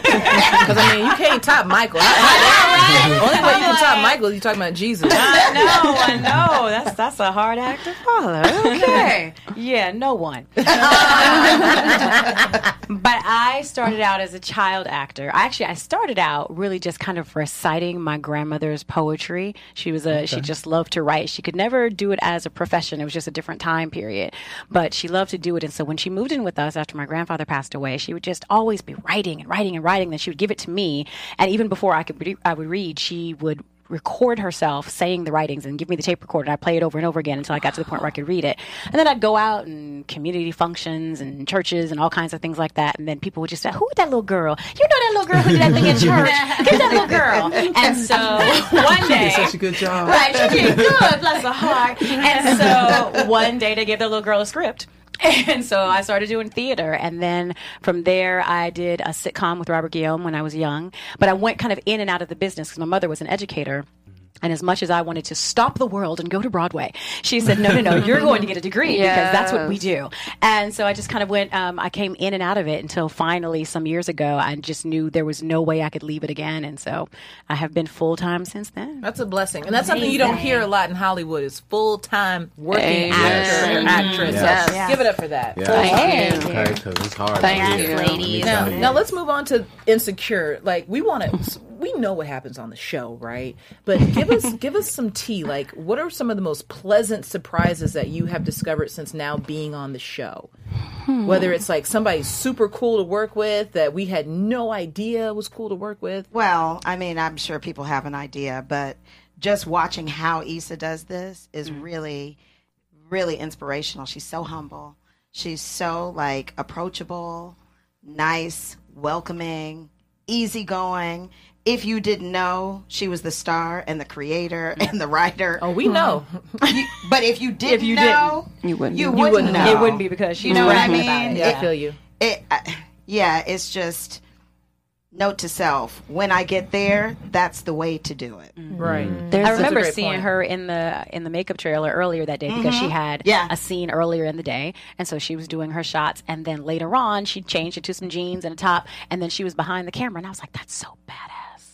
[SPEAKER 2] I mean, you can't top Michael. I, I, the only way you can top Michael is you talking about Jesus.
[SPEAKER 10] I know, I know. That's that's a hard act to follow. Okay. Yeah, no one. But I started out as a child actor. Actually, I started out really just kind of reciting my grandmother's poetry. She was a, okay. she just loved to write. She could never do it as a profession. It was just a different time period. But she loved to do it. And so when she moved in with us after my grandfather passed away, she would just always be writing and writing and writing. Then she would give it to me. And even before I could re- I would read, she would record herself saying the writings and give me the tape recorder. I'd play it over and over again until I got to the point where I could read it. And then I'd go out and community functions and churches and all kinds of things like that. And then people would just say, who is that little girl? You know that little girl who did that thing in church? Get that little girl. And so one day.
[SPEAKER 6] She did such a good job.
[SPEAKER 10] Right, she did good, bless her heart. And so one day they gave the little girl a script. And so I started doing theater. And then from there, I did a sitcom with Robert Guillaume when I was young. But I went kind of in and out of the business because my mother was an educator. And as much as I wanted to stop the world and go to Broadway, she said, no, no, no, you're going to get a degree yes. because that's what we do. And so I just kind of went, um, I came in and out of it until finally some years ago, I just knew there was no way I could leave it again. And so I have been full-time since then.
[SPEAKER 2] That's a blessing. And that's Amazing. Something you don't hear a lot in Hollywood is full-time working actor or actress. Yes. So yes. give it up for that.
[SPEAKER 6] Yeah. Thank you. Okay, because it's hard.
[SPEAKER 7] Thank you, ladies.
[SPEAKER 2] Now, now let's move on to Insecure. Like, we want to... We know what happens on the show, right? But give us give us some tea. Like, what are some of the most pleasant surprises that you have discovered since now being on the show? Hmm. Whether it's like somebody super cool to work with that we had no idea was cool to work with.
[SPEAKER 9] Well, I mean, I'm sure people have an idea, but just watching how Issa does this is mm. really, really inspirational. She's so humble. She's so, like, approachable, nice, welcoming, easygoing. If you didn't know, she was the star and the creator and the writer.
[SPEAKER 2] Oh, we know.
[SPEAKER 9] You, but if you didn't
[SPEAKER 10] if you
[SPEAKER 9] know,
[SPEAKER 10] didn't, you wouldn't.
[SPEAKER 9] You,
[SPEAKER 10] you
[SPEAKER 9] wouldn't,
[SPEAKER 10] wouldn't
[SPEAKER 9] know.
[SPEAKER 10] know. It wouldn't be because she
[SPEAKER 9] you know what I mean.
[SPEAKER 2] About it. Yeah,
[SPEAKER 9] it,
[SPEAKER 2] I feel you.
[SPEAKER 9] It, uh, yeah, it's just note to self: when I get there, that's the way to do it.
[SPEAKER 2] Mm-hmm. Right.
[SPEAKER 10] Mm-hmm. I remember seeing point. her in the in the makeup trailer earlier that day mm-hmm. because she had
[SPEAKER 9] yeah.
[SPEAKER 10] a scene earlier in the day, and so she was doing her shots, and then later on she changed it to some jeans and a top, and then she was behind the camera, and I was like, "That's so badass."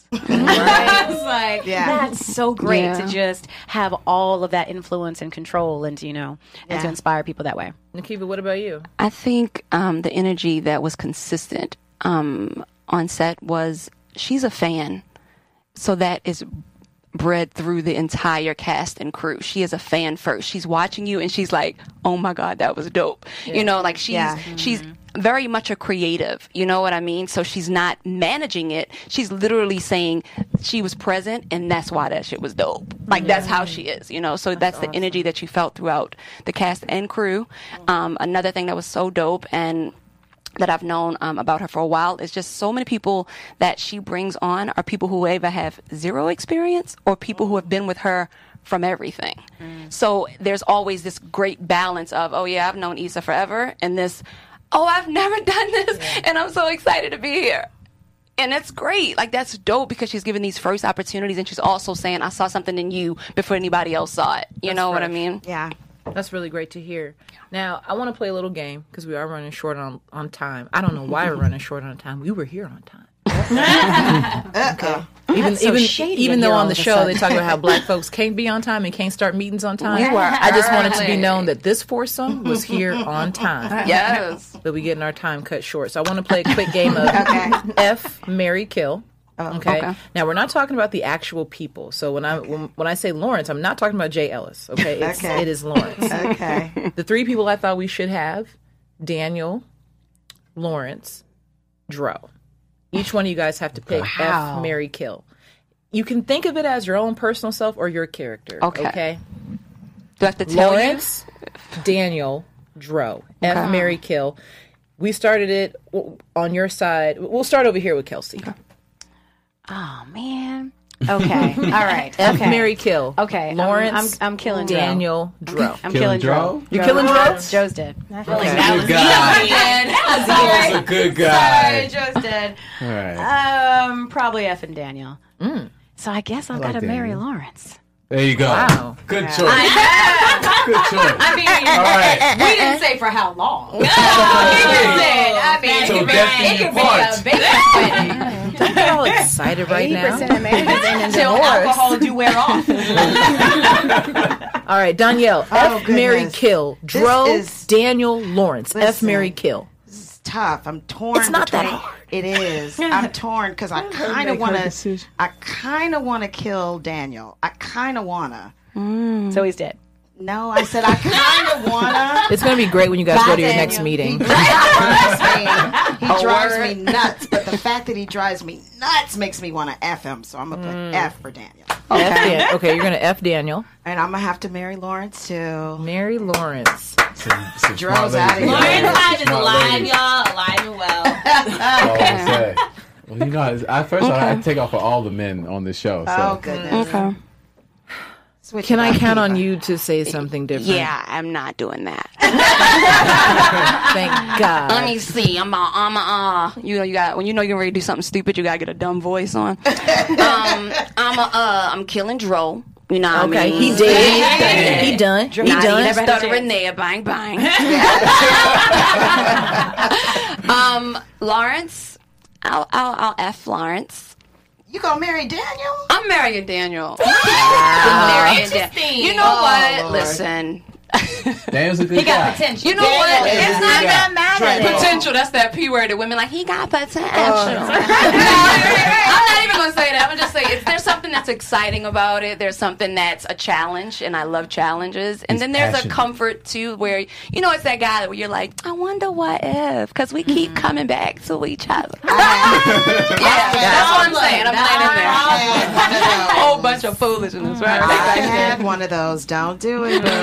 [SPEAKER 10] I was like, yeah. that's so great yeah. to just have all of that influence and control and, you know, and yeah. to inspire people that way.
[SPEAKER 2] Nakiva, what about you?
[SPEAKER 8] I think um, the energy that was consistent um, on set was she's a fan. So that is bred through the entire cast and crew. She is a fan first. She's watching you and she's like, oh my God, that was dope. Yeah. You know, like she's, yeah. she's, mm-hmm. very much a creative, you know what I mean? So she's not managing it. She's literally saying she was present, and that's why that shit was dope. Like, that's how she is, you know? So that's, that's awesome. The energy that you felt throughout the cast and crew. Um, another thing that was so dope and that I've known um, about her for a while is just so many people that she brings on are people who either have zero experience or people who have been with her from everything. Mm. So there's always this great balance of, oh, yeah, I've known Issa forever, and this... oh, I've never done this, yeah. and I'm so excited to be here. And it's great. Like, that's dope because she's given these first opportunities, and she's also saying, I saw something in you before anybody else saw it. You
[SPEAKER 2] that's
[SPEAKER 8] know
[SPEAKER 2] fresh.
[SPEAKER 8] what I mean?
[SPEAKER 9] Yeah.
[SPEAKER 2] That's really great to hear. Now, I want to play a little game because we are running short on, on time. I don't know why we're running short on time. We were here on time. okay. Even
[SPEAKER 10] so
[SPEAKER 2] even
[SPEAKER 10] shady
[SPEAKER 2] even though on the show they talk about how black folks can't be on time and can't start meetings on time,
[SPEAKER 10] we were
[SPEAKER 2] I just wanted to be known that this foursome was here on time.
[SPEAKER 8] Yes.
[SPEAKER 2] But we getting our time cut short. So I want to play a quick game of
[SPEAKER 9] okay.
[SPEAKER 2] F, Marry, Kill.
[SPEAKER 9] Oh,
[SPEAKER 2] okay?
[SPEAKER 8] okay.
[SPEAKER 2] Now we're not talking about the actual people. So when I when, when I say Lawrence, I'm not talking about Jay Ellis. Okay, it's,
[SPEAKER 9] okay.
[SPEAKER 2] it is Lawrence.
[SPEAKER 9] Okay.
[SPEAKER 2] The three people I thought we should have: Daniel, Lawrence, Dro. Each one of you guys have to pick
[SPEAKER 10] wow.
[SPEAKER 2] F, Marry, Kill. You can think of it as your own personal self or your character.
[SPEAKER 8] Okay.
[SPEAKER 2] Okay.
[SPEAKER 8] Do I have to tell
[SPEAKER 2] Lawrence, you? Daniel, Dro. F,
[SPEAKER 8] okay.
[SPEAKER 2] Marry, Kill. We started it on your side. We'll start over here with Kelsey.
[SPEAKER 10] Okay. Oh, man. Okay. All right.
[SPEAKER 2] F,
[SPEAKER 10] okay.
[SPEAKER 2] Marry, Kill.
[SPEAKER 10] Okay.
[SPEAKER 2] Lawrence,
[SPEAKER 10] I'm, I'm, I'm killing
[SPEAKER 2] Daniel,
[SPEAKER 10] Dro.
[SPEAKER 2] Dro.
[SPEAKER 10] I'm
[SPEAKER 6] killing
[SPEAKER 10] killing Dro.
[SPEAKER 2] You're killing Dro?
[SPEAKER 10] Joe's dead. I feel
[SPEAKER 2] Okay.
[SPEAKER 10] like that
[SPEAKER 6] Good
[SPEAKER 10] was
[SPEAKER 6] guy.
[SPEAKER 10] easy. That
[SPEAKER 6] That was a good guy.
[SPEAKER 10] Sorry, Joe's dead.
[SPEAKER 6] All right.
[SPEAKER 10] Um, probably F and Daniel.
[SPEAKER 2] Mm.
[SPEAKER 10] So I guess I've
[SPEAKER 6] I like
[SPEAKER 10] got to marry
[SPEAKER 6] Daniel.
[SPEAKER 10] Lawrence.
[SPEAKER 6] There you go.
[SPEAKER 2] Wow.
[SPEAKER 6] Good
[SPEAKER 10] Yeah.
[SPEAKER 6] choice. Good choice.
[SPEAKER 10] I mean,
[SPEAKER 6] All right.
[SPEAKER 10] we didn't say for how long. No, he just said, I mean,
[SPEAKER 6] So
[SPEAKER 10] it could be,
[SPEAKER 6] definitely
[SPEAKER 10] it could
[SPEAKER 6] part.
[SPEAKER 10] be a baby wedding.
[SPEAKER 2] Don't get all excited right
[SPEAKER 5] eighty
[SPEAKER 2] now.
[SPEAKER 5] percent of marriages end in
[SPEAKER 10] Until
[SPEAKER 5] divorce.
[SPEAKER 10] alcohol do wear off.
[SPEAKER 2] All right, Danielle.
[SPEAKER 9] Oh,
[SPEAKER 2] F, Marry,
[SPEAKER 9] goodness.
[SPEAKER 2] Kill. Dro,
[SPEAKER 9] This is-
[SPEAKER 2] Daniel, Lawrence. F,
[SPEAKER 9] Listen.
[SPEAKER 2] Marry, Kill.
[SPEAKER 9] tough. I'm torn.
[SPEAKER 2] It's not
[SPEAKER 9] between,
[SPEAKER 2] that hard.
[SPEAKER 9] It is. I'm torn because I kind of
[SPEAKER 6] make her
[SPEAKER 9] want to.
[SPEAKER 6] decision.
[SPEAKER 9] I kind of want to kill Daniel. I kind of wanna.
[SPEAKER 10] So he's dead.
[SPEAKER 9] No, I said I kind of wanna.
[SPEAKER 2] It's going to be great when you guys go to your next meeting.
[SPEAKER 9] He drives me, he drives me nuts, but the fact that he drives me nuts makes me want to F him, so I'm going to put
[SPEAKER 2] Mm.
[SPEAKER 9] F for Daniel.
[SPEAKER 2] Okay, F Dan- okay you're going to F Daniel.
[SPEAKER 9] And I'm going to have to marry Lawrence, too.
[SPEAKER 2] Marry Lawrence.
[SPEAKER 6] Some, some
[SPEAKER 9] Dro's
[SPEAKER 6] smart
[SPEAKER 9] out of
[SPEAKER 6] ladies.
[SPEAKER 9] here.
[SPEAKER 7] Lauren Hyde is
[SPEAKER 6] Smart
[SPEAKER 7] alive,
[SPEAKER 6] ladies.
[SPEAKER 7] y'all. Alive and well.
[SPEAKER 6] Oh, I say. Well, you know, I first
[SPEAKER 8] Okay.
[SPEAKER 6] I take off for all the men on this show. So.
[SPEAKER 9] Oh, goodness.
[SPEAKER 8] Okay.
[SPEAKER 9] Switch
[SPEAKER 2] Can
[SPEAKER 9] it
[SPEAKER 2] I
[SPEAKER 9] up,
[SPEAKER 2] count on
[SPEAKER 9] Eva.
[SPEAKER 2] you to say something different?
[SPEAKER 8] Yeah, I'm not doing that.
[SPEAKER 2] Thank God.
[SPEAKER 8] Let me see. I'm a, I'm a, uh, you know, you got when you know you're ready to do something stupid, you gotta get a dumb voice on. um, I'm a, uh, I'm killing Dro. You know what
[SPEAKER 2] Okay,
[SPEAKER 8] I mean?
[SPEAKER 2] he did. He done. He
[SPEAKER 8] Nah,
[SPEAKER 2] done.
[SPEAKER 8] He never
[SPEAKER 10] had a
[SPEAKER 8] stuttering
[SPEAKER 10] chance.
[SPEAKER 8] there. Bang, bang. um, Lawrence, I'll, I'll, I'll F Lawrence.
[SPEAKER 9] You going to marry Daniel?
[SPEAKER 8] I'm marrying Daniel. I'm marrying Daniel.
[SPEAKER 7] Interesting.
[SPEAKER 8] You know
[SPEAKER 9] Oh,
[SPEAKER 8] what?
[SPEAKER 9] Lord.
[SPEAKER 8] Listen.
[SPEAKER 6] Daniel's a good
[SPEAKER 10] He got
[SPEAKER 6] guy.
[SPEAKER 10] potential.
[SPEAKER 8] You know what?
[SPEAKER 9] is
[SPEAKER 8] It's
[SPEAKER 9] a
[SPEAKER 8] not
[SPEAKER 9] good
[SPEAKER 8] that
[SPEAKER 9] guy.
[SPEAKER 8] mad
[SPEAKER 9] Right.
[SPEAKER 8] at potential. That's that P word that women like. He got potential.
[SPEAKER 9] Oh.
[SPEAKER 8] I'm not even gonna say that. I'm gonna just say if there's something that's exciting about it, there's something that's a challenge, and I love challenges. And
[SPEAKER 6] He's
[SPEAKER 8] then there's
[SPEAKER 6] passionate.
[SPEAKER 8] a comfort too, where you know it's that guy where you're like, I wonder what if, because we keep coming back to each other. Yeah, that's what I'm saying. I'm laying in there.
[SPEAKER 9] I
[SPEAKER 8] A whole bunch of foolishness, right?
[SPEAKER 9] had one of those. Don't do it, boo.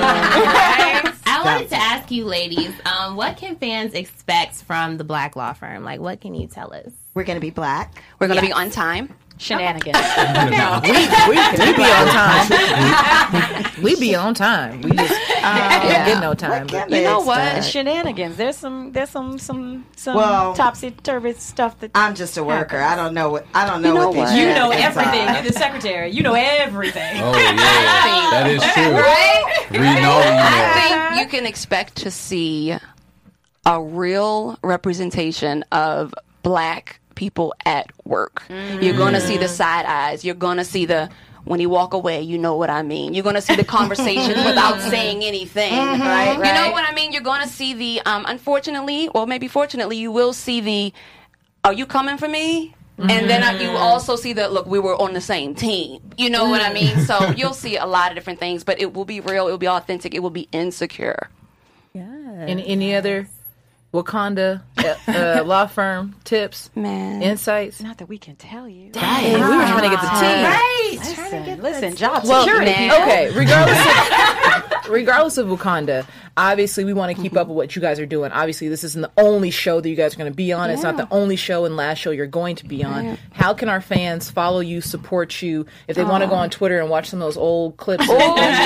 [SPEAKER 7] I wanted to ask you, ladies, um, what can fans expect from the Black Law Firm? Like, what can you tell us?
[SPEAKER 9] We're going to be black.
[SPEAKER 8] We're gonna be on time.
[SPEAKER 10] Shenanigans.
[SPEAKER 2] we, we, we be on time. We be on time. We just
[SPEAKER 8] Uh,
[SPEAKER 2] don't get no time. But
[SPEAKER 8] You know what?
[SPEAKER 10] Shenanigans. There's some. There's some. Some. Some
[SPEAKER 9] Well-
[SPEAKER 10] topsy turvy stuff that.
[SPEAKER 9] I'm just a worker. I don't know what I don't know,
[SPEAKER 8] You know
[SPEAKER 9] what these
[SPEAKER 8] what?
[SPEAKER 10] You know
[SPEAKER 9] shenanigans
[SPEAKER 10] everything.
[SPEAKER 9] are.
[SPEAKER 10] You're the secretary. You know everything.
[SPEAKER 6] Oh yeah, that is true.
[SPEAKER 8] Right?
[SPEAKER 6] Reading all the emails.
[SPEAKER 8] I think you can expect to see a real representation of black people at work. You're going to see the side eyes. You're going to see the when you walk away, you know what I mean. You're going to see the conversations without saying anything.
[SPEAKER 7] Right,
[SPEAKER 8] You know
[SPEAKER 7] right.
[SPEAKER 8] what I mean? You're going to see the, um, unfortunately, or maybe fortunately, you will see the, are you coming for me? And then uh, you also see that, look, we were on the same team. You know what I mean? So you'll see a lot of different things, but it will be real. It will be authentic. It will be insecure.
[SPEAKER 2] Any, any other Wakanda uh, uh, law firm tips,
[SPEAKER 8] Man.
[SPEAKER 2] insights?
[SPEAKER 10] Not that we can tell you.
[SPEAKER 2] Hey, we were trying to get the tea.
[SPEAKER 7] Right.
[SPEAKER 10] Listen, listen, job
[SPEAKER 2] Well,
[SPEAKER 10] security.
[SPEAKER 8] man.
[SPEAKER 2] okay, regardless of, regardless of Wakanda, obviously we want to keep up with what you guys are doing. Obviously, this isn't the only show that you guys are going to be on. It's not the only show and last show you're going to be on. How can our fans follow you, support you, if they want to go on Twitter and watch some of those old clips?
[SPEAKER 8] Do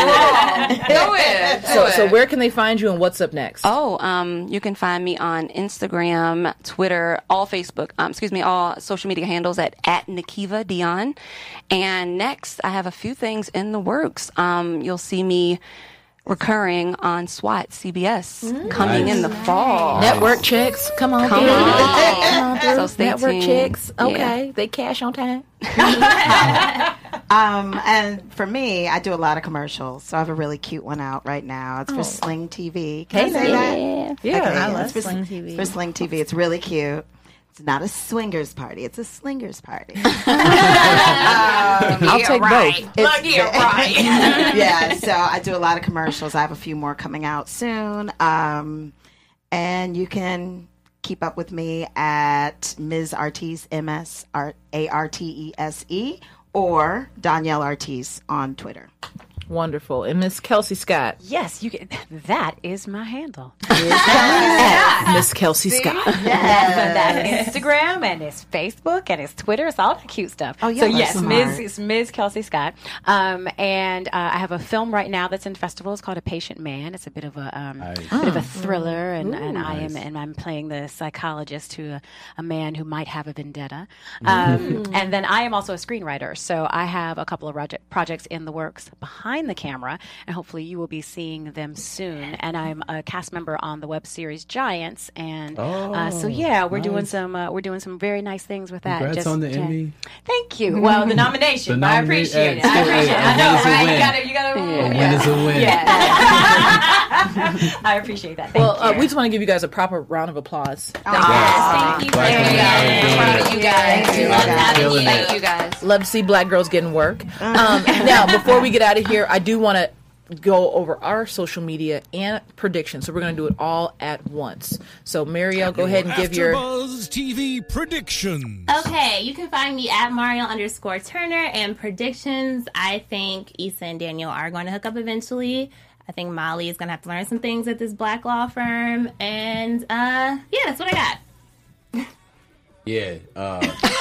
[SPEAKER 8] it.
[SPEAKER 2] so, so where can they find you and what's up next?
[SPEAKER 8] Oh, um, you can find me on Instagram, Twitter, all Facebook, um, excuse me, all social media handles at, at Nikiva Dion. And next, I have a few things in the works. Um, you'll see me recurring on SWAT C B S coming
[SPEAKER 6] Nice.
[SPEAKER 8] in the fall.
[SPEAKER 2] Network checks, come on,
[SPEAKER 8] Come
[SPEAKER 2] through.
[SPEAKER 8] on.
[SPEAKER 2] Come on through.
[SPEAKER 8] So stay
[SPEAKER 2] Network
[SPEAKER 8] tuned.
[SPEAKER 2] checks,
[SPEAKER 8] Yeah.
[SPEAKER 2] okay, they cash on time.
[SPEAKER 9] Um, and for me, I do a lot of commercials. So I have a really cute one out right now. It's for Sling T V. Can I say that?
[SPEAKER 2] Yeah,
[SPEAKER 9] Okay,
[SPEAKER 2] I
[SPEAKER 9] it's
[SPEAKER 2] love
[SPEAKER 9] for,
[SPEAKER 2] Sling T V.
[SPEAKER 9] For Sling T V. It's really cute. It's not a swingers party. It's a slingers party.
[SPEAKER 2] I'll take both.
[SPEAKER 8] Look here, right.
[SPEAKER 9] Yeah, so I do a lot of commercials. I have a few more coming out soon. Um, and you can keep up with me at Miz Artise, M S A R T E S E, or Danielle Artise on Twitter.
[SPEAKER 2] Wonderful. And Miss Kelsey Scott.
[SPEAKER 10] Yes, you can. That is my handle.
[SPEAKER 2] Miss Kelsey Scott.
[SPEAKER 10] That's Instagram and it's Facebook and it's Twitter. It's all that cute stuff.
[SPEAKER 9] Oh, yeah,
[SPEAKER 10] So
[SPEAKER 9] that's
[SPEAKER 10] yes,
[SPEAKER 9] smart.
[SPEAKER 10] Miz it's Miz Kelsey Scott. Um, and uh, I have a film right now that's in festivals called A Patient Man. It's a bit of a um,
[SPEAKER 6] Nice.
[SPEAKER 10] bit of a thriller, and, and I am
[SPEAKER 6] Nice.
[SPEAKER 10] and I'm playing the psychologist to a, a man who might have a vendetta. Um, and then I am also a screenwriter, so I have a couple of project, projects in the works behind behind the camera, and hopefully you will be seeing them soon. And I'm a cast member on the web series Giants, and
[SPEAKER 6] Oh,
[SPEAKER 10] uh, so yeah, we're
[SPEAKER 6] nice.
[SPEAKER 10] doing some uh, we're doing some very nice things with that.
[SPEAKER 6] Congrats
[SPEAKER 10] Just
[SPEAKER 6] on the
[SPEAKER 10] to-
[SPEAKER 6] Emmy.
[SPEAKER 10] Thank you. Well, the nomination,
[SPEAKER 6] The
[SPEAKER 10] I
[SPEAKER 6] nomina-
[SPEAKER 10] appreciate it.
[SPEAKER 6] uh,
[SPEAKER 10] I appreciate it. I
[SPEAKER 6] a
[SPEAKER 10] know,
[SPEAKER 6] win is a
[SPEAKER 10] right? You
[SPEAKER 6] win.
[SPEAKER 10] gotta, you gotta.
[SPEAKER 6] A win is a win.
[SPEAKER 10] Yeah. I appreciate that. Thank
[SPEAKER 2] Well, uh,
[SPEAKER 10] you.
[SPEAKER 2] we just want to give you guys a proper round of applause.
[SPEAKER 10] Yes, thank you
[SPEAKER 6] Black
[SPEAKER 10] very
[SPEAKER 6] women
[SPEAKER 10] much.
[SPEAKER 6] are doing
[SPEAKER 10] Proud
[SPEAKER 6] it.
[SPEAKER 10] of you guys.
[SPEAKER 9] Thank you.
[SPEAKER 10] Love having
[SPEAKER 6] Killing
[SPEAKER 10] you.
[SPEAKER 6] it.
[SPEAKER 8] Thank you guys.
[SPEAKER 2] Love to see black girls getting work. Um, now, before we get out of here, I do want to go over our social media and predictions. So we're going to do it all at once. So, Marielle, go ahead and give your...
[SPEAKER 11] AfterBuzz T V predictions.
[SPEAKER 7] Okay, you can find me at Mario underscore Turner, and predictions. I think Issa and Daniel are going to hook up eventually. I think Molly is going to have to learn some things at this black law firm. And, uh, yeah, that's what I got.
[SPEAKER 6] Yeah. Uh,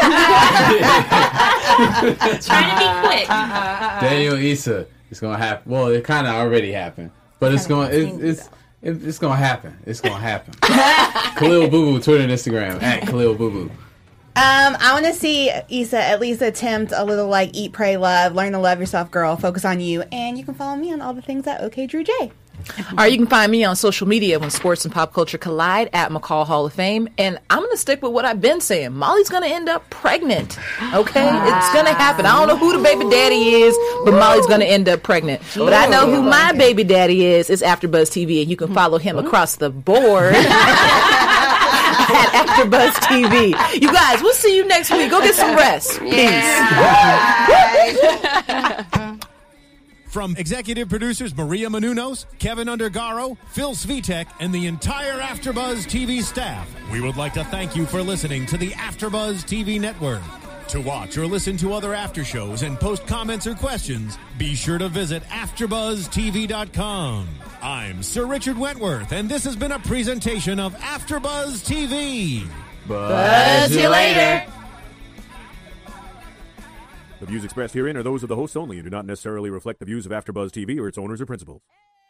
[SPEAKER 7] Trying to be quick.
[SPEAKER 6] Daniel Issa. It's gonna happen. Well, it kind of already happened, but it's going. It's it's it, it's gonna happen. It's gonna happen. Khalil Boo Boo, Twitter and Instagram at Khalil Boo Boo.
[SPEAKER 5] Um, I want to see Issa at least attempt a little like eat, pray, love, learn to love yourself, girl. Focus on you, and you can follow me on all the things at OK Drew J.
[SPEAKER 2] All right, you can find me on social media when sports and pop culture collide at McCall Hall of Fame. And I'm going to stick with what I've been saying. Molly's going to end up pregnant. Okay? It's going to happen. I don't know who the baby daddy is, but Molly's going to end up pregnant. But I know who my baby daddy is. It's AfterBuzz T V, and you can follow him across the board at AfterBuzz T V. You guys, we'll see you next week. Go get some rest. Peace.
[SPEAKER 11] From executive producers Maria Menounos, Kevin Undergaro, Phil Svitek, and the entire AfterBuzz T V staff, we would like to thank you for listening to the AfterBuzz T V network. To watch or listen to other after shows and post comments or questions, be sure to visit after buzz T V dot com. I'm Sir Richard Wentworth, and this has been a presentation of AfterBuzz T V.
[SPEAKER 2] Buzz you later.
[SPEAKER 12] The views expressed herein are those of the hosts only and do not necessarily reflect the views of AfterBuzz T V or its owners or principals.